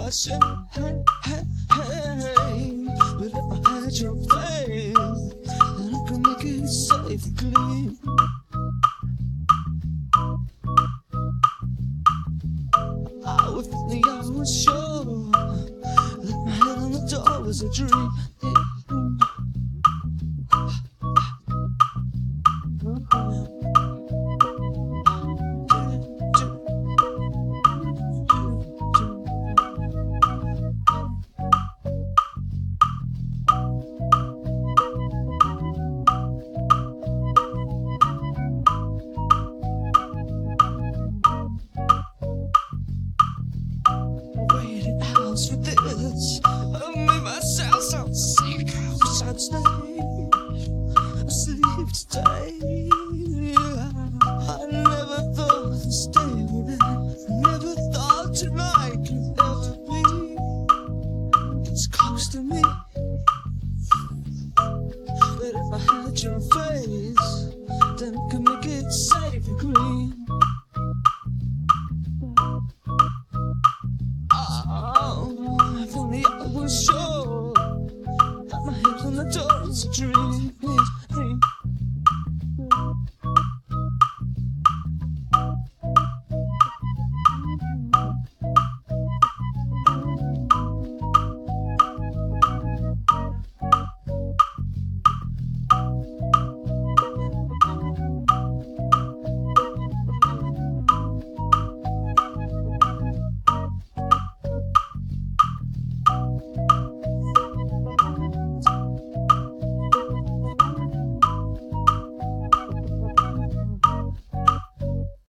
say, hey, hey, hey. But if I had your face, then I could make it safe and clean. With me, I was sure that my head on the door was a dream. Waited hours for this. I made myself so sick. I wish I'd stay asleep today. I never thought this day would end. Never thought tonight could ever be this close to me. But if I had your face, then I could make it safe and clean. If only I was sure that my head on the door is a dream.